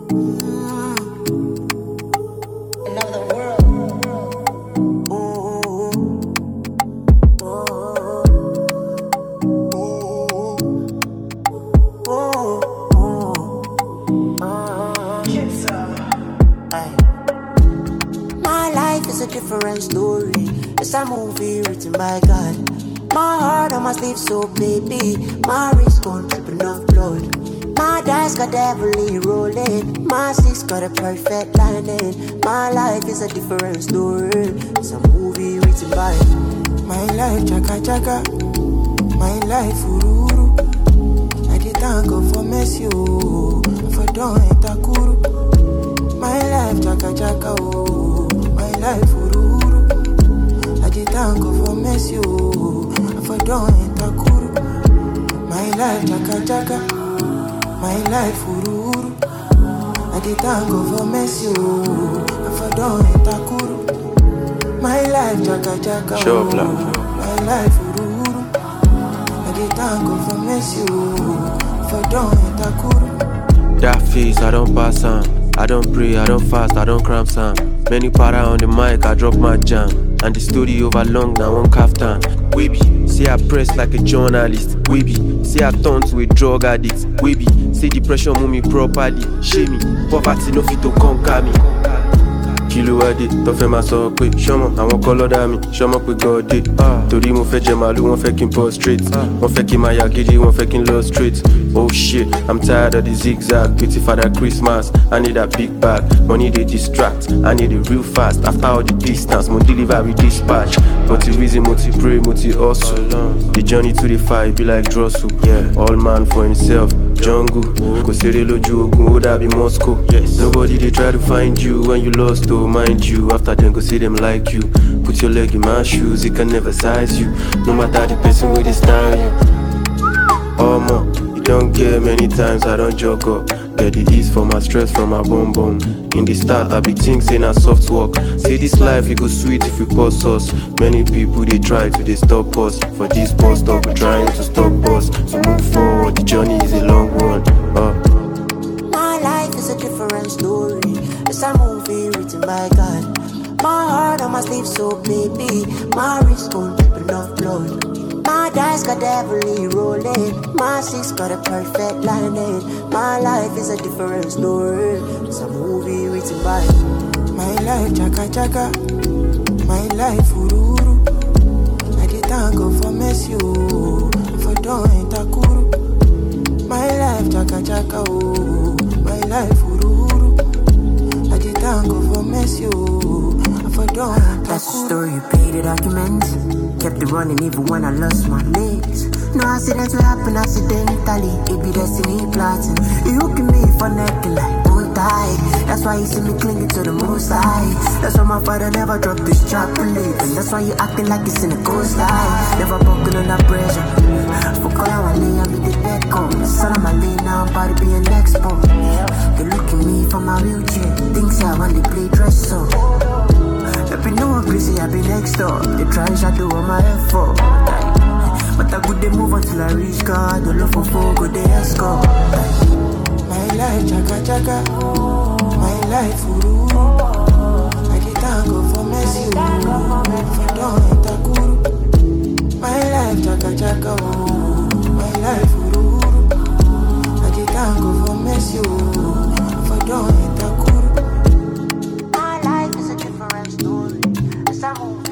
Another world. My life is a different story. It's a movie written by God. My heart on my sleeve, so baby. My wrist gon' dripping off blood. My dice got heavily rolling. My six got a perfect landing. My life is a different story. It's a movie written by my life, chaka chaka. My life, ururu. I did thank God for mercy, oh. For don't takuru. My life, chaka chaka, oh. My life, ururu. I did thank God for mercy, oh. For don't takuru. My life, chaka chaka. My life, ururu. I did thank God for mercy, oh. For don't takuru. My life, chaka chaka, oh. My life, ururu. I did thank God for mercy, oh. For don't takuru. That face, I don't pass on. I don't pray, I don't fast, I don't cramp some. Many para on the mic, I drop my jam. And the story over long, now one kaftan. Weeby, say I press like a journalist. Weeby, say I turn to a drug addict. Weeby, say depression move me properly. Shame me, poverty no fit to conquer me. Kilo ade, tó fẹ́ máa sọ pé ṣọmọ àwọn kọ́ lọ́dà mi, ṣọmọ pé God dé. Torí mo fẹ́ jẹ màálù, wọ́n fẹ́ kí n prostrate. Wọ́n fẹ́ kí n máa yà gidi, wọ́n fẹ́ kí n lọ straight. Oh shit, I'm tired of the zigzag. Beauty Father Christmas, I need a big bag. Money they distract, I need it real fast. After all the distance, mo deliver with dispatch. But the reason mo ti pray, mo ti hustle. The journey to the fight be like Drossel. All man for himself, jungle. Kò sèré lójú ogun, ó dàbí Moscow. Nobody they try to find you when you lost, oh mind you. After them go see them like you. Put your leg in my shoes, it can never size you. No matter the person with the style you. Oh man, you don't get many times I don't joke up. Get the ease for my stress from my bum bum. In the start I be think saying a soft walk. Say this life it go sweet if we pause us. Many people they try to they stop us. For this bus stop we're trying to stop us. So move forward, the journey is a long one. My life is a different story. It's a movie written by God. My heart on my sleeve, so baby. My wrist gon' dripping off blood. My dice got heavily rolling. My six got a perfect landing. My life is a different story. It's a movie written by my life, chaka chaka. My life, ururu. I did thank God for mercy, oh. For don't takuru. My life, chaka chaka, oh. My life, ururu. I did thank God for mercy, oh. For don't takuru. That's the story, you played the documents. Kept it running even when I lost my legs. No accidents will happen accidentally. It be destiny plotting. You hooking me for necking like bow tie. That's why you see me clinging to the most high. That's why my father never dropped this chocolate. And that's why you acting like it's in a ghost line. Never broken under pressure. For color I lay, I be the echo. Son of my lane now, I'm about to be an expo. They look at me from my wheelchair. Things I want to play dress so. Let me know I'm busy, I be next door. They try to do all my effort. But I could they move until I reach God. The love for folk, good they escort. My life, chaka chaka. My life, ururu. I did thank God for mercy, oh. For don't takuru. My life, chaka chaka, oh. My life, ururu. I did thank God for mercy, oh. For don't takuru. My life is a different story. It's a movie.